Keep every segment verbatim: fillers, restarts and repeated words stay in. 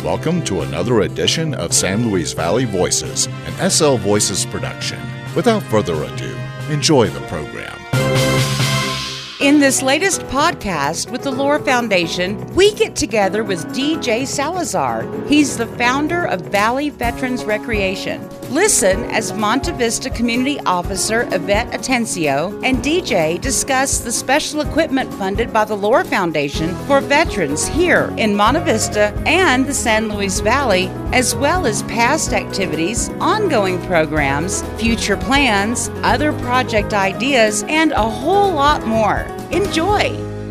welcome to another edition of San Luis Valley Voices, an S L Voices production. Without further ado, enjoy the program. In this latest podcast with the Lore Foundation, we get together with D J Salazar. He's the founder of Valley Veterans Recreation. Listen as Monte Vista Community Officer Yvette Atencio and D J discuss the special equipment funded by the Lore Foundation for veterans here in Monte Vista and the San Luis Valley, as well as past activities, ongoing programs, future plans, other project ideas, and a whole lot more. Enjoy!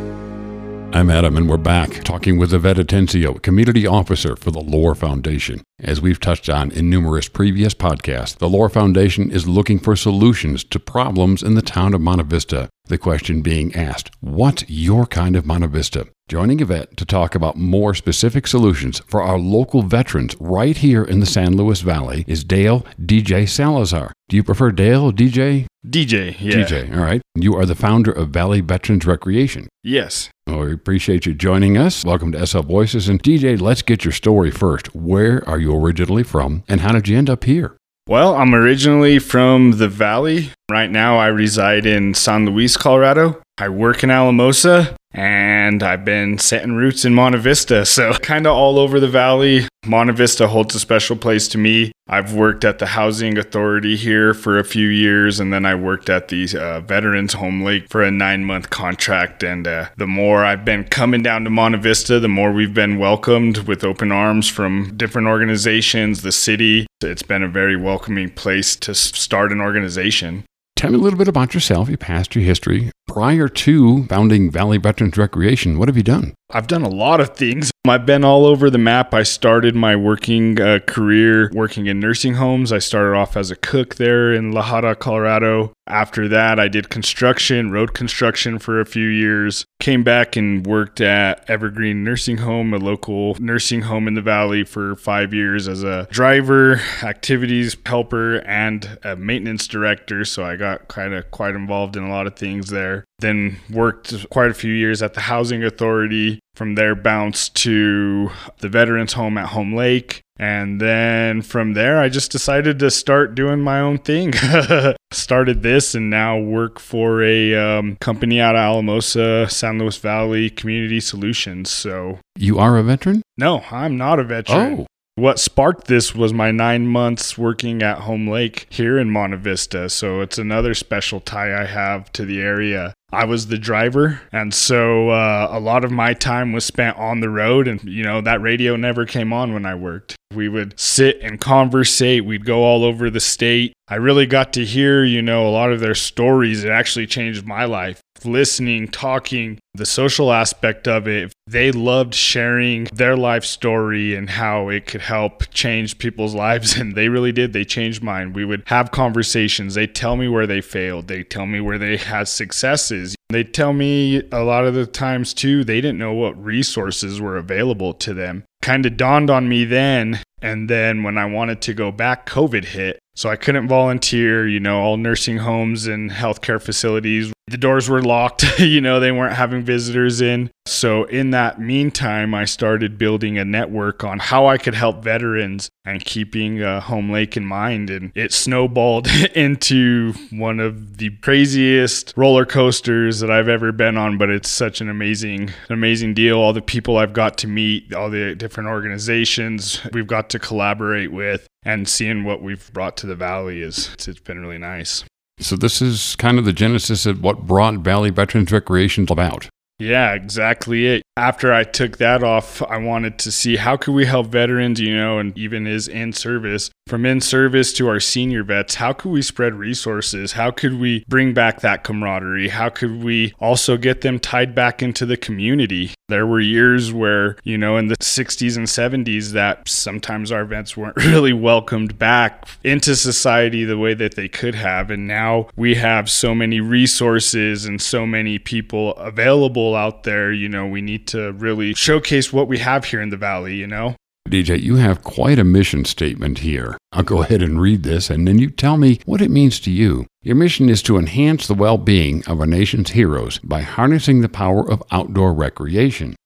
I'm Adam, and we're back talking with Yvette Atencio, Community Officer for the Lore Foundation. As we've touched on in numerous previous podcasts, the Lore Foundation is looking for solutions to problems in the town of Monte Vista. The question being asked, what's your kind of Monte Vista? Joining Yvette to talk about more specific solutions for our local veterans right here in the San Luis Valley is Dale D J Salazar. Do you prefer Dale, D J? D J, yeah. D J, all right. You are the founder of Valley Veterans Recreation. Yes. Well, we appreciate you joining us. Welcome to S L Voices. And D J, let's get your story first. Where are you originally from, and how did you end up here? Well, I'm originally from the Valley. Right now, I reside in San Luis, Colorado. I work in Alamosa, and I've been setting roots in Monte Vista, so kind of all over the Valley. Monte Vista holds a special place to me. I've worked at the Housing Authority here for a few years, and then I worked at the uh, Veterans Home Lake for a nine-month contract. And uh, the more I've been coming down to Monte Vista, the more we've been welcomed with open arms from different organizations, the city. It's been a very welcoming place to start an organization. Tell me a little bit about yourself, your past, your history. Prior to founding Valley Veterans Recreation, what have you done? I've done a lot of things. I've been all over the map. I started my working uh, career working in nursing homes. I started off as a cook there in La Jara, Colorado. After that, I did construction, road construction for a few years. Came back and worked at Evergreen Nursing Home, a local nursing home in the Valley, for five years as a driver, activities helper, and a maintenance director. So I got kind of quite involved in a lot of things there. Then worked quite a few years at the Housing Authority. From there, bounced to the Veterans Home at Home Lake. And then from there, I just decided to start doing my own thing. Started this and now work for a um, company out of Alamosa, San Luis Valley Community Solutions. So you are a veteran? No, I'm not a veteran. Oh. What sparked this was my nine months working at Home Lake here in Monte Vista. So it's another special tie I have to the area. I was the driver, and so uh, a lot of my time was spent on the road, and, you know, that radio never came on when I worked. We would sit and conversate. We'd go all over the state. I really got to hear, you know, a lot of their stories. It actually changed my life. Listening, talking, the social aspect of it. They loved sharing their life story and how it could help change people's lives, and they really did. They changed mine. We would have conversations. They tell me where they failed. They tell me where they had successes. They tell me a lot of the times, too, they didn't know what resources were available to them. Kind of dawned on me then, and then when I wanted to go back, COVID hit. So I couldn't volunteer, you know, all nursing homes and healthcare facilities. The doors were locked, you know, they weren't having visitors in. So in that meantime, I started building a network on how I could help veterans and keeping uh, Home Lake in mind. And it snowballed into one of the craziest roller coasters that I've ever been on. But it's such an amazing, amazing deal. All the people I've got to meet, all the different organizations we've got to collaborate with, and seeing what we've brought to the Valley is, it's, it's been really nice. So this is kind of the genesis of what brought Valley Veterans Recreation about. Yeah, exactly it. After I took that off, I wanted to see how could we help veterans, you know, and even as in service, from in service to our senior vets, how could we spread resources? How could we bring back that camaraderie? How could we also get them tied back into the community? There were years where, you know, in the sixties and seventies that sometimes our vets weren't really welcomed back into society the way that they could have. And now we have so many resources and so many people available out there. You know, we need to really showcase what we have here in the Valley, you know? D J, you have quite a mission statement here. I'll go ahead and read this, and then you tell me what it means to you. Your mission is to enhance the well-being of our nation's heroes by harnessing the power of outdoor recreation.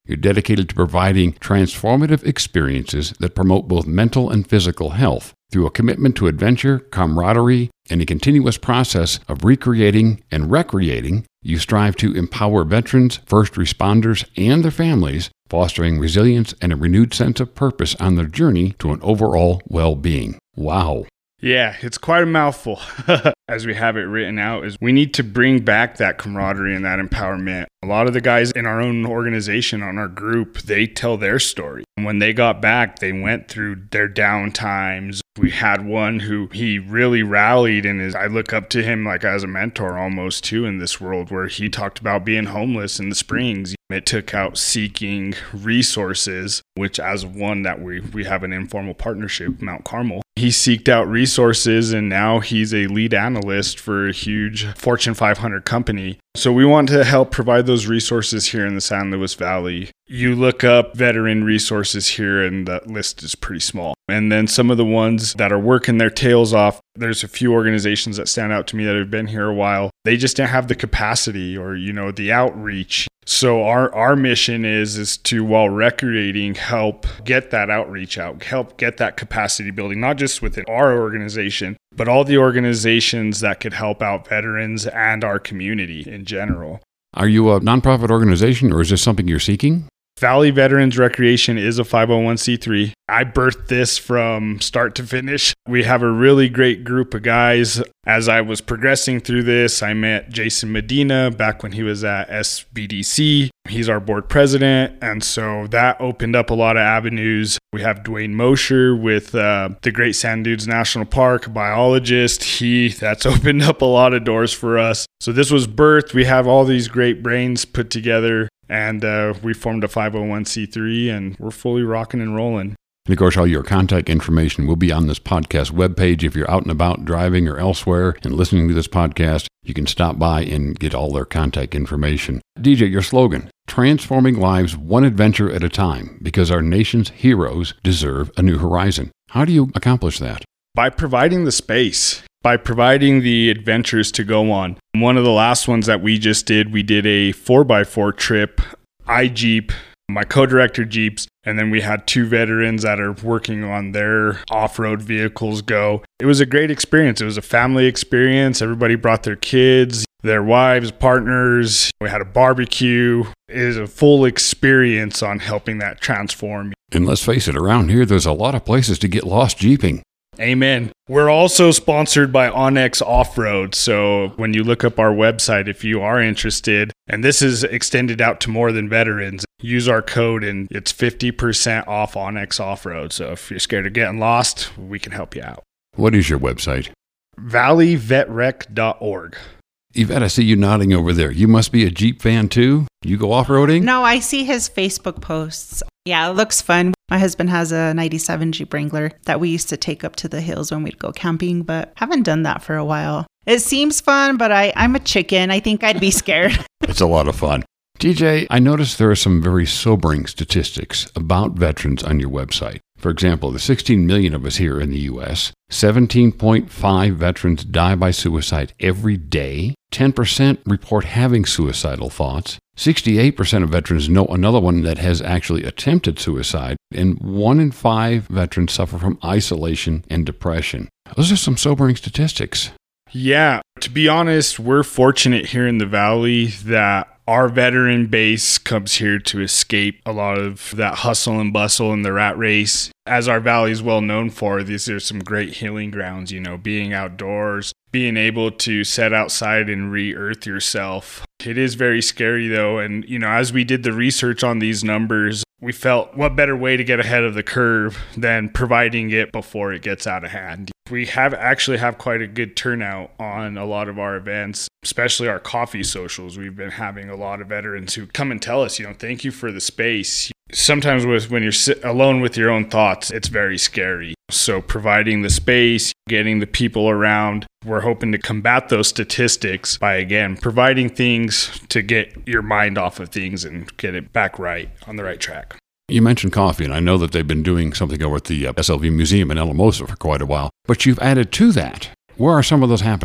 You're dedicated to providing transformative experiences that promote both mental and physical health through a commitment to adventure, camaraderie, and a continuous process of recreating and recreating. You strive to empower veterans, first responders, and their families, fostering resilience and a renewed sense of purpose on their journey to an overall well-being. Wow. Yeah, it's quite a mouthful. As we have it written out, is we need to bring back that camaraderie and that empowerment. A lot of the guys in our own organization, on our group, they tell their story. And when they got back, they went through their down times. We had one who he really rallied, and is I look up to him like as a mentor almost too in this world, where he talked about being homeless in the Springs. It took out seeking resources, which as one that we, we have an informal partnership, Mount Carmel. He seeked out resources, and now he's a lead analyst for a huge Fortune five hundred company. So we want to help provide those resources here in the San Luis Valley. You look up veteran resources here, and that list is pretty small. And then some of the ones that are working their tails off, there's a few organizations that stand out to me that have been here a while. They just didn't have the capacity or, you know, the outreach. So our, our mission is, is to, while recreating, help get that outreach out, help get that capacity building, not just within our organization, but all the organizations that could help out veterans and our community in general. Are you a nonprofit organization, or is this something you're seeking? Valley Veterans Recreation is a five oh one c three. I birthed this from start to finish. We have a really great group of guys. As I was progressing through this, I met Jason Medina back when he was at S B D C. He's our board president, and so that opened up a lot of avenues. We have Dwayne Mosher with uh, the Great Sand Dunes National Park, a biologist. He that's opened up a lot of doors for us. So this was birthed. We have all these great brains put together. And uh, we formed a five oh one c three, and we're fully rocking and rolling. And of course, all your contact information will be on this podcast webpage. If you're out and about driving or elsewhere and listening to this podcast, you can stop by and get all their contact information. D J, your slogan, transforming lives one adventure at a time, because our nation's heroes deserve a new horizon. How do you accomplish that? By providing the space. By providing the adventures to go on. One of the last ones that we just did, we did a four by four trip, I Jeep, my co-director Jeeps, and then we had two veterans that are working on their off-road vehicles go. It was a great experience. It was a family experience. Everybody brought their kids, their wives, partners. We had a barbecue. It is a full experience on helping that transform. And let's face it, around here, there's a lot of places to get lost jeeping. Amen. We're also sponsored by Onyx Off-Road. So when you look up our website, if you are interested, and this is extended out to more than veterans, use our code and it's fifty percent off Onyx Off-Road. So if you're scared of getting lost, we can help you out. What is your website? valley vet rec dot org. Yvette, I see you nodding over there. You must be a Jeep fan too? You go off-roading? No, I see his Facebook posts. Yeah, it looks fun. My husband has a ninety-seven Jeep Wrangler that we used to take up to the hills when we'd go camping, but haven't done that for a while. It seems fun, but I, I'm a chicken. I think I'd be scared. It's a lot of fun. T J, I noticed there are some very sobering statistics about veterans on your website. For example, the sixteen million of us here in the U S, seventeen point five veterans die by suicide every day. ten percent report having suicidal thoughts. sixty-eight percent of veterans know another one that has actually attempted suicide. And one in five veterans suffer from isolation and depression. Those are some sobering statistics. Yeah, to be honest, we're fortunate here in the Valley that our veteran base comes here to escape a lot of that hustle and bustle and the rat race. As our Valley is well known for, these are some great healing grounds, you know, being outdoors, being able to set outside and re-earth yourself. It is very scary though, and you know, as we did the research on these numbers, we felt what better way to get ahead of the curve than providing it before it gets out of hand. We have actually have quite a good turnout on a lot of our events, especially our coffee socials. We've been having a lot of veterans who come and tell us, you know, thank you for the space. Sometimes with, when you're sit alone with your own thoughts, it's very scary. So providing the space, getting the people around, we're hoping to combat those statistics by, again, providing things to get your mind off of things and get it back right on the right track. You mentioned coffee, and I know that they've been doing something over at the uh, S L V Museum in Alamosa for quite a while, but you've added to that. Where are some of those happening?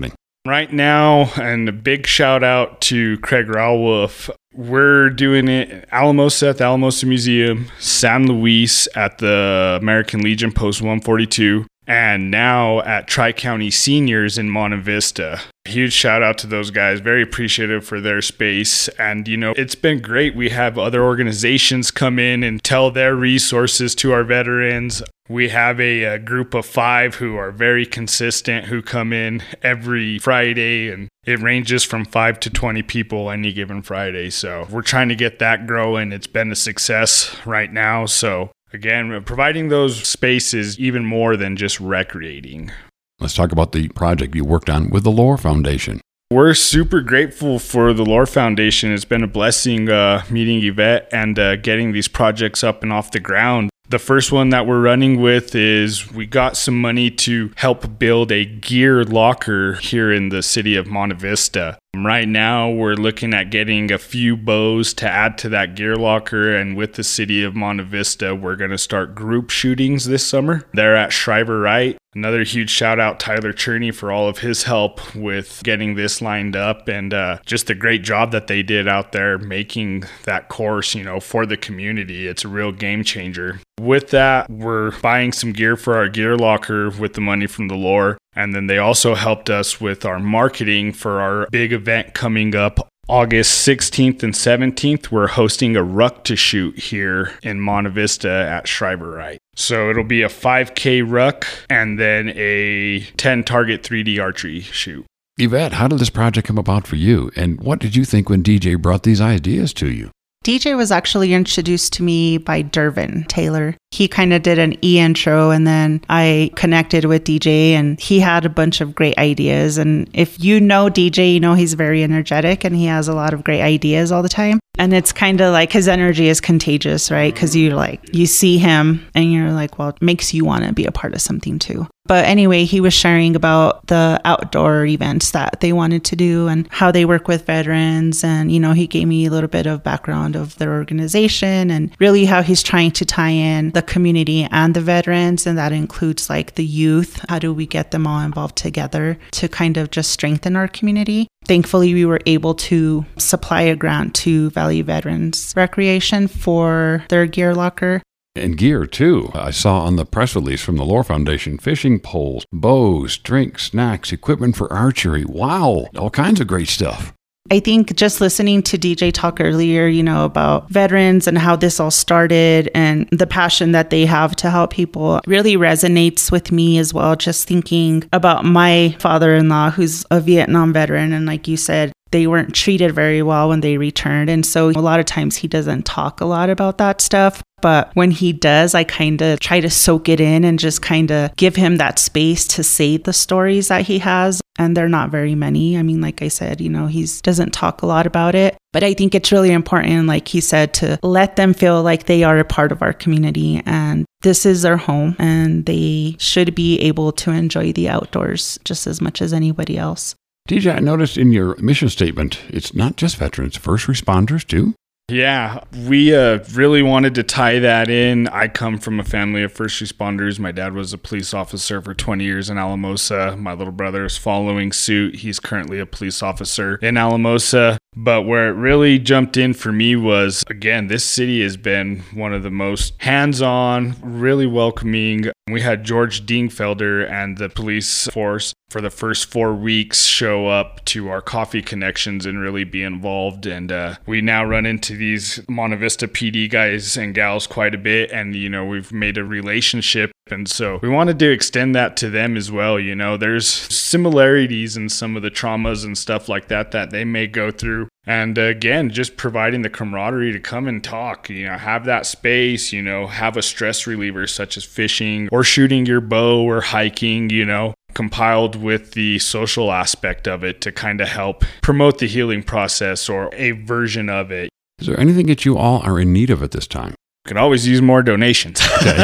Right now, and a big shout out to Craig Rowolf. We're doing it in Alamosa at the Alamosa Museum, San Luis at the American Legion Post one forty-two, and now at Tri-County Seniors in Monte Vista. Huge shout out to those guys. Very appreciative for their space. And, you know, it's been great. We have other organizations come in and tell their resources to our veterans. We have a, a group of five who are very consistent, who come in every Friday, and it ranges from five to twenty people any given Friday. So we're trying to get that growing. It's been a success right now. So again, providing those spaces even more than just recreating. Let's talk about the project you worked on with the Lore Foundation. We're super grateful for the Lore Foundation. It's been a blessing uh, meeting Yvette and uh, getting these projects up and off the ground. The first one that we're running with is we got some money to help build a gear locker here in the city of Monte Vista. Right now, we're looking at getting a few bows to add to that gear locker, and with the city of Monte Vista, we're going to start group shootings this summer. They're at Shriver Wright. Another huge shout out Tyler Cherney for all of his help with getting this lined up, and uh, just a great job that they did out there making that course, you know, for the community. It's a real game changer. With that, we're buying some gear for our gear locker with the money from the Lore. And then they also helped us with our marketing for our big event coming up August sixteenth and seventeenth. We're hosting a ruck to shoot here in Monte Vista at Shriver Wright. So it'll be a five K ruck and then a ten target three D archery shoot. Yvette, how did this project come about for you? And what did you think when D J brought these ideas to you? D J was actually introduced to me by Dervin Taylor. He kind of did an e-intro, and then I connected with D J, and he had a bunch of great ideas. And if you know D J, you know he's very energetic and he has a lot of great ideas all the time. And it's kind of like his energy is contagious, right? Because you like, you see him and you're like, well, it makes you want to be a part of something too. But anyway, he was sharing about the outdoor events that they wanted to do and how they work with veterans. And, you know, he gave me a little bit of background of their organization and really how he's trying to tie in the community and the veterans. And that includes like the youth. How do we get them all involved together to kind of just strengthen our community? Thankfully, we were able to supply a grant to Valley Veterans Recreation for their gear locker. And gear, too. I saw on the press release from the Lore Foundation, fishing poles, bows, drinks, snacks, equipment for archery. Wow, all kinds of great stuff. I think just listening to D J talk earlier, you know, about veterans and how this all started and the passion that they have to help people really resonates with me as well. Just thinking about my father-in-law, who's a Vietnam veteran. And like you said, they weren't treated very well when they returned. And so a lot of times he doesn't talk a lot about that stuff. But when he does, I kind of try to soak it in and just kind of give him that space to say the stories that he has. And they're not very many. I mean, like I said, you know, he doesn't talk a lot about it. But I think it's really important, like he said, to let them feel like they are a part of our community and this is their home and they should be able to enjoy the outdoors just as much as anybody else. D J, I noticed in your mission statement, it's not just veterans, first responders too. Yeah, we uh, really wanted to tie that in. I come from a family of first responders. My dad was a police officer for twenty years in Alamosa. My little brother is following suit. He's currently a police officer in Alamosa. But where it really jumped in for me was, again, this city has been one of the most hands-on, really welcoming. We had George Dingfelder and the police force for the first four weeks show up to our coffee connections and really be involved. And uh, we now run into these Monte Vista P D guys and gals quite a bit. And, you know, we've made a relationship. And so we wanted to extend that to them as well. You know, there's similarities in some of the traumas and stuff like that that they may go through. And again, just providing the camaraderie to come and talk, you know, have that space, you know, have a stress reliever such as fishing or shooting your bow or hiking, you know, compiled with the social aspect of it to kind of help promote the healing process or a version of it. Is there anything that you all are in need of at this time? Could always use more donations.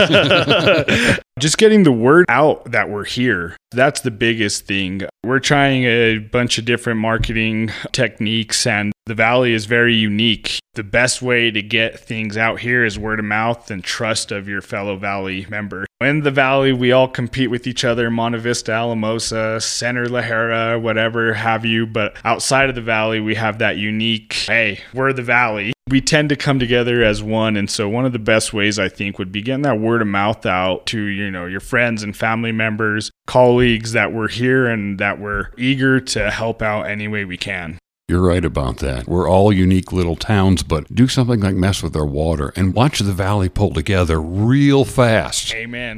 Okay. Just getting the word out that we're here. That's the biggest thing. We're trying a bunch of different marketing techniques, and The Valley is very unique. The best way to get things out here is word of mouth and trust of your fellow Valley member. In the Valley, we all compete with each other, Monte Vista, Alamosa, Center, La Jera, whatever have you. But outside of the Valley, we have that unique, hey, we're the Valley. We tend to come together as one. And so one of the best ways, I think, would be getting that word of mouth out to, you know, your friends and family members, colleagues that we're here and that we're eager to help out any way we can. You're right about that. We're all unique little towns, but do something like mess with our water and watch the Valley pull together real fast. Amen.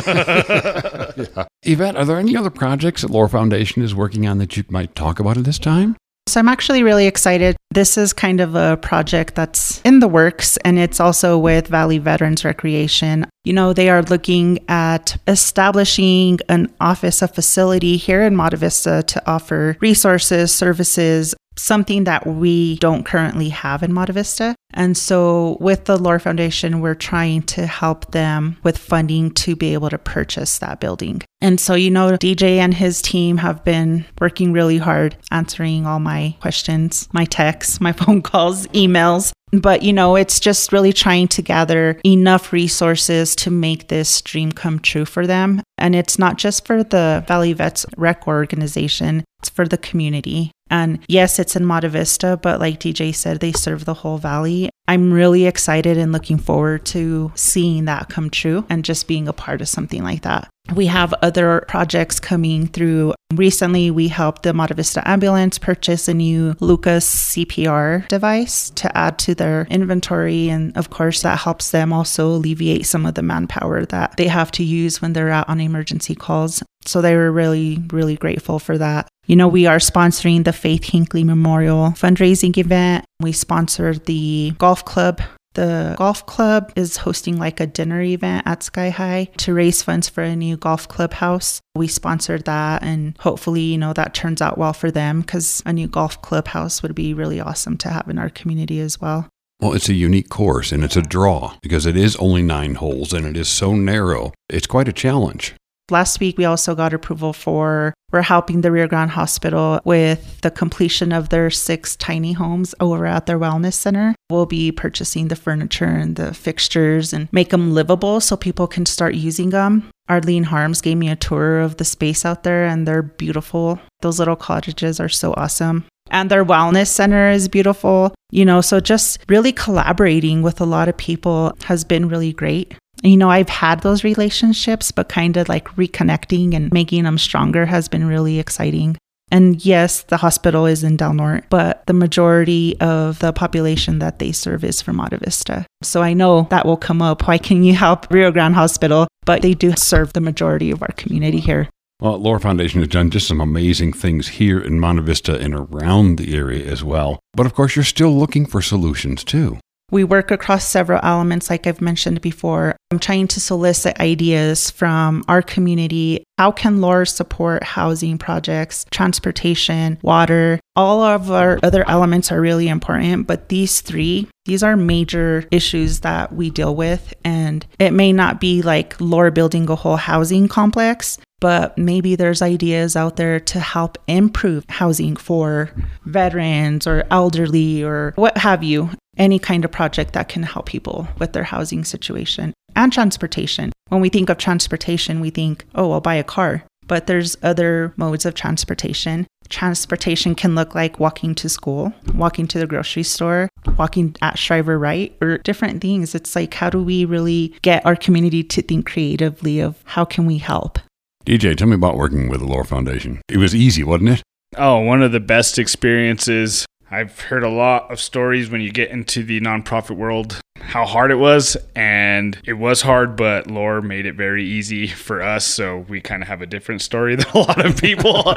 Yeah. Yeah. Yvette, are there any other projects that Lohr Foundation is working on that you might talk about at this time? So I'm actually really excited. This is kind of a project that's in the works, and it's also with Valley Veterans Recreation. You know, they are looking at establishing an office, a facility here in Monte Vista to offer resources, services, something that we don't currently have in Monte Vista. And so with the Lohr Foundation, we're trying to help them with funding to be able to purchase that building. And so, you know, D J and his team have been working really hard answering all my questions, my texts, my phone calls, emails. But, you know, it's just really trying to gather enough resources to make this dream come true for them. And it's not just for the Valley Vets Rec organization, it's for the community. And yes, it's in Monte Vista, but like D J said, they serve the whole valley. I'm really excited and looking forward to seeing that come true and just being a part of something like that. We have other projects coming through. Recently, we helped the Monte Vista Ambulance purchase a new Lucas C P R device to add to their inventory. And of course, that helps them also alleviate some of the manpower that they have to use when they're out on emergency calls. So they were really, really grateful for that. You know, we are sponsoring the Faith Hinckley Memorial fundraising event. We sponsored the golf club. The golf club is hosting like a dinner event at Sky High to raise funds for a new golf clubhouse. We sponsored that, and hopefully, you know, that turns out well for them, because a new golf clubhouse would be really awesome to have in our community as well. Well, it's a unique course, and it's a draw because it is only nine holes and it is so narrow. It's quite a challenge. Last week, we also got approval for, we're helping the Rio Grande Hospital with the completion of their six tiny homes over at their wellness center. We'll be purchasing the furniture and the fixtures and make them livable so people can start using them. Arlene Harms gave me a tour of the space out there, and they're beautiful. Those little cottages are so awesome. And their wellness center is beautiful. You know, so just really collaborating with a lot of people has been really great. You know, I've had those relationships, but kind of like reconnecting and making them stronger has been really exciting. And yes, the hospital is in Del Norte, but the majority of the population that they serve is from Monte Vista. So I know that will come up. Why can you help Rio Grande Hospital? But they do serve the majority of our community here. Well, Lohr Foundation has done just some amazing things here in Monte Vista and around the area as well. But of course, you're still looking for solutions too. We work across several elements, like I've mentioned before. I'm trying to solicit ideas from our community. How can Lohr support housing projects, transportation, water? All of our other elements are really important, but these three, these are major issues that we deal with. And it may not be like Lohr building a whole housing complex, but maybe there's ideas out there to help improve housing for veterans or elderly or what have you. Any kind of project that can help people with their housing situation and transportation. When we think of transportation, we think, oh, I'll buy a car. But there's other modes of transportation. Transportation can look like walking to school, walking to the grocery store, walking at Shriver Wright, or different things. It's like, how do we really get our community to think creatively of how can we help? D J, tell me about working with the Lohr Foundation. It was easy, wasn't it? Oh, one of the best experiences. I've heard a lot of stories when you get into the nonprofit world, how hard it was, and it was hard, but Lohr made it very easy for us, so we kind of have a different story than a lot of people.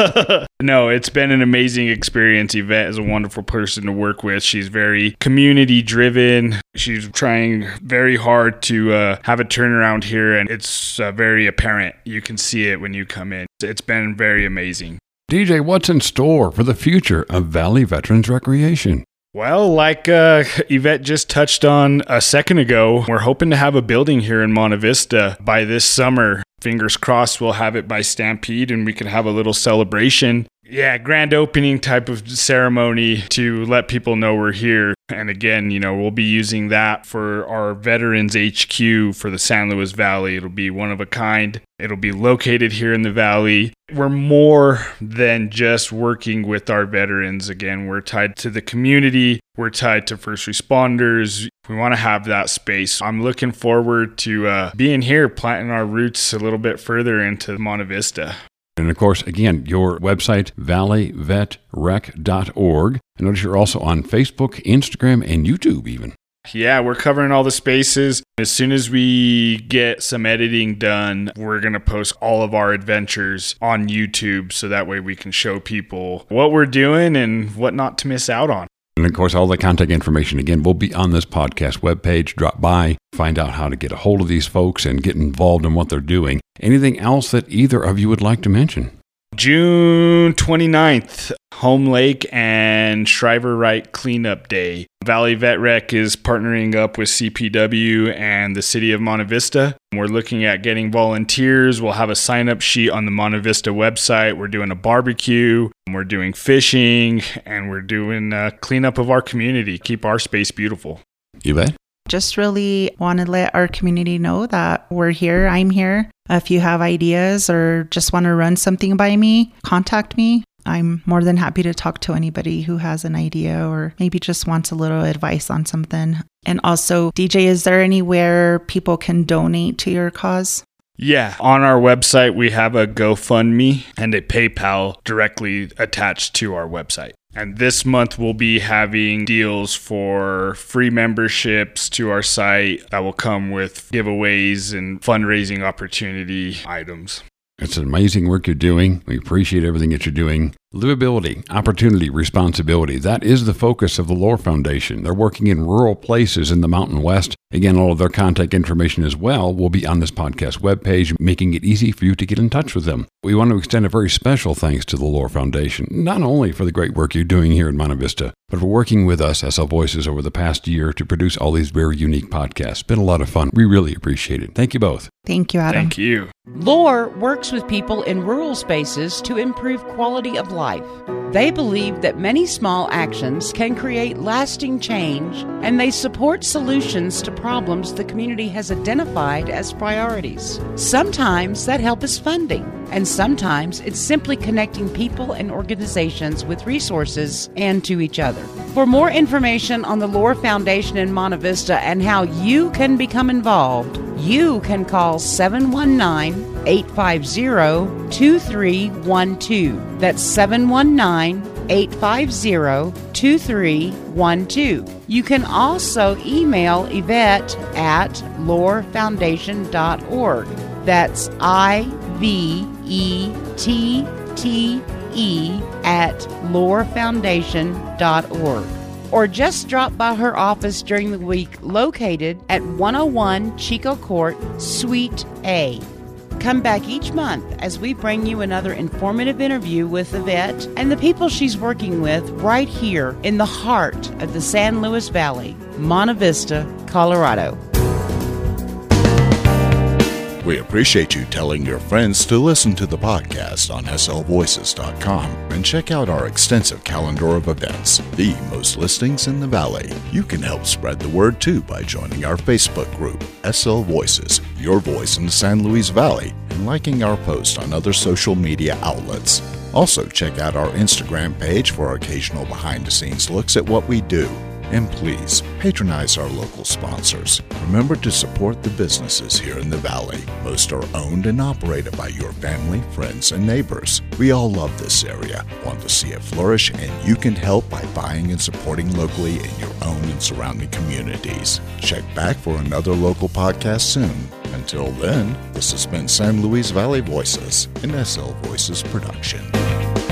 No, it's been an amazing experience. Yvette is a wonderful person to work with. She's very community-driven. She's trying very hard to uh, have a turnaround here, and it's uh, very apparent. You can see it when you come in. It's been very amazing. D J, what's in store for the future of Valley Veterans Recreation? Well, like uh, Yvette just touched on a second ago, we're hoping to have a building here in Monte Vista by this summer. Fingers crossed we'll have it by Stampede and we can have a little celebration. Yeah, grand opening type of ceremony to let people know we're here. And again, you know, we'll be using that for our Veterans H Q for the San Luis Valley. It'll be one of a kind. It'll be located here in the Valley. We're more than just working with our veterans. Again, we're tied to the community. We're tied to first responders. We want to have that space. I'm looking forward to uh, being here, planting our roots a little bit further into Monte Vista. And of course, again, your website, valley vet rec dot org. I notice you're also on Facebook, Instagram, and YouTube even. Yeah, we're covering all the spaces. As soon as we get some editing done, we're going to post all of our adventures on YouTube so that way we can show people what we're doing and what not to miss out on. And of course, all the contact information, again, will be on this podcast webpage. Drop by, find out how to get a hold of these folks and get involved in what they're doing. Anything else that either of you would like to mention? June twenty-ninth, Home Lake and Shriver Wright Cleanup Day. Valley Vet Rec is partnering up with C P W and the City of Monte Vista. We're looking at getting volunteers. We'll have a sign-up sheet on the Monte Vista website. We're doing a barbecue. We're doing fishing. And we're doing a cleanup of our community. Keep our space beautiful. You bet. Just really want to let our community know that we're here. I'm here. If you have ideas or just want to run something by me, contact me. I'm more than happy to talk to anybody who has an idea or maybe just wants a little advice on something. And also, D J, is there anywhere people can donate to your cause? Yeah, on our website, we have a GoFundMe and a PayPal directly attached to our website. And this month, we'll be having deals for free memberships to our site that will come with giveaways and fundraising opportunity items. It's amazing work you're doing. We appreciate everything that you're doing. Livability, opportunity, responsibility. That is the focus of the Loar Foundation. They're working in rural places in the Mountain West. Again, all of their contact information as well will be on this podcast webpage, making it easy for you to get in touch with them. We want to extend a very special thanks to the Loar Foundation, not only for the great work you're doing here in Monte Vista, but for working with us, S L Voices, over the past year to produce all these very unique podcasts. It's been a lot of fun. We really appreciate it. Thank you both. Thank you, Adam. Thank you. Loar works with people in rural spaces to improve quality of life. They believe that many small actions can create lasting change, and they support solutions to problems the community has identified as priorities. Sometimes that help is funding, and sometimes it's simply connecting people and organizations with resources and to each other. For more information on the Loar Foundation in Monte Vista and how you can become involved, you can call seven one nine, eight five zero, two three one two. That's seven one nine, eight five zero, two three one two. You can also email Yvette at loar foundation dot org. That's I V E T T E at loar foundation dot org. Or just drop by her office during the week, located at one oh one Chico Court, Suite A. Come back each month as we bring you another informative interview with Yvette and the people she's working with right here in the heart of the San Luis Valley, Monte Vista, Colorado. We appreciate you telling your friends to listen to the podcast on S L voices dot com and check out our extensive calendar of events, the most listings in the Valley. You can help spread the word too by joining our Facebook group, S L Voices, your voice in the San Luis Valley, and liking our posts on other social media outlets. Also, check out our Instagram page for occasional behind-the-scenes looks at what we do. And please, patronize our local sponsors. Remember to support the businesses here in the Valley. Most are owned and operated by your family, friends, and neighbors. We all love this area, want to see it flourish, and you can help by buying and supporting locally in your own and surrounding communities. Check back for another local podcast soon. Until then, this has been San Luis Valley Voices, an S L Voices production.